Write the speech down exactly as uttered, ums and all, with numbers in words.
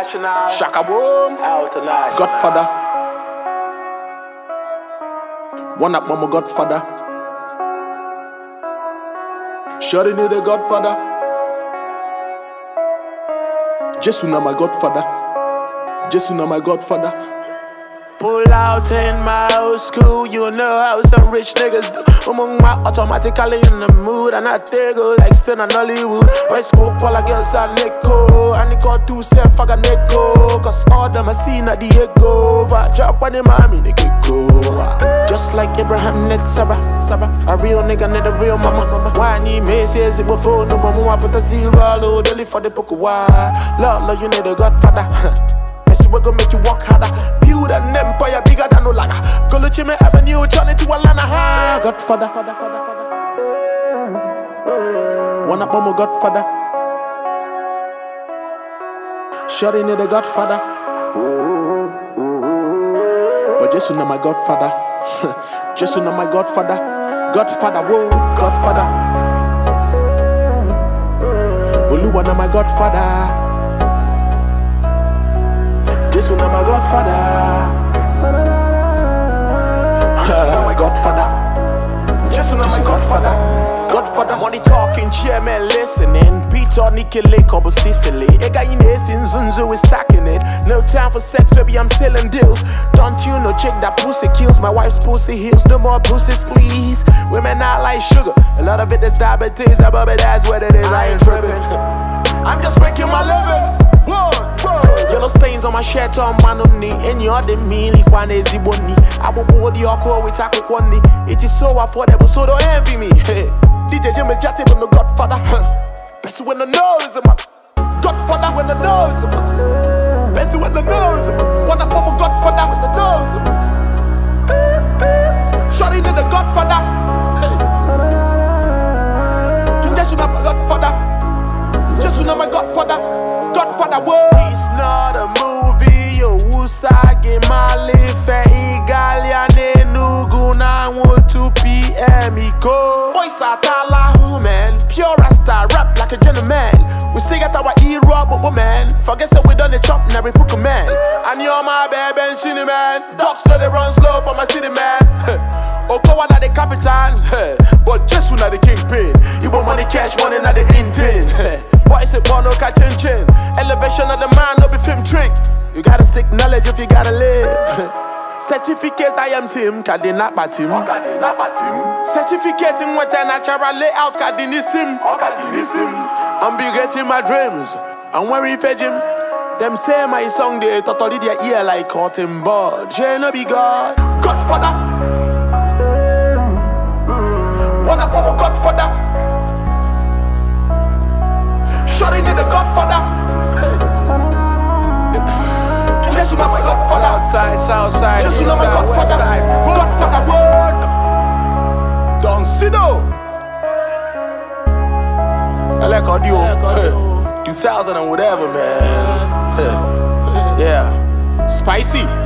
International. Shaka boom. International. Godfather. One up, mama Godfather. Shorty need a Godfather. Jesus na my Godfather. Jesus na my Godfather. Pull out in my old school, you know how some rich niggas do. Among my automatically in the mood, and I take go like still in Hollywood. West Coast, all the girls are Nico, and they got two self, I got Nico. Cause all them I seen at the ego. Drop on the mommy, they can go. Just like Abraham, net Sarah, Sarah. A real nigga, need a real mama. Why need me, says it before, no more, I put a seal, low, daily for the book. Why? Lord, Lord, you need a Godfather. We gon' make you work harder. Build an empire bigger than Olaga. Coluchime Avenue, turn it to Alana. Godfather, father, father, father. One up on my Godfather. Shorty need a Godfather. But Jesus na my Godfather. Jesus na my Godfather. Godfather, whoa, Godfather. Oluwa na my Godfather. This one my Godfather. My Godfather. This is Godfather. Godfather. Money talking, chairman listening. Beat on Nicky Lake, Obo Sicily. A guy in Essence, Zunzu is stacking it. No time for sex, baby, I'm selling deals. Don't you know, check that pussy kills. My wife's pussy heals. No more pussies, please. Women not like sugar. A lot of it is diabetes, above it, that's what it is. I ain't tripping. I'm just making my living. Whoa, whoa. Yellow stains on my shirt, on my knee. And you're the mealy one is the bonny. I will board your call with Taco Quani. It is so affordable, so don't envy me. D J Jimmy Jatty, but no Godfather. Best when the nose, my Godfather when the nose. Best when the nose. One up on my Godfather when the nose. Shorty need the Godfather. King Jesus not my Godfather. Jesus not my Godfather. Godfather, whoa. It's not a movie, yo. Usage malife igaliane nuguna one two P M Iko. Voice atala who man, pure rasta rap like a gentleman. We still got our hero, but man, forget that we done the chop and every poker man. And you're my baby and shinny man. Dogs know they run slow for my city man. Okowa na the capitan, but just when the kingpin. You want money cash, money na the intent. Boy, say one no catch chin chin. Elevation of the man, no be film trick. You gotta seek knowledge if you gotta live. Certificate I am team, kadina batim. Certificate in what a natural layout, kadinisim. I'm be getting my dreams. I'm wearing fedging. Them say my song they totally their ear like cotton bud. Jay no be God, Godfather. One up on my Godfather. Shorty need a Godfather. Just my Godfather. Outside, south side, Just east my side, west Godfather. side. Godfather word. Don't see no. I like audio. Two thousand and whatever, man. Yeah, spicy.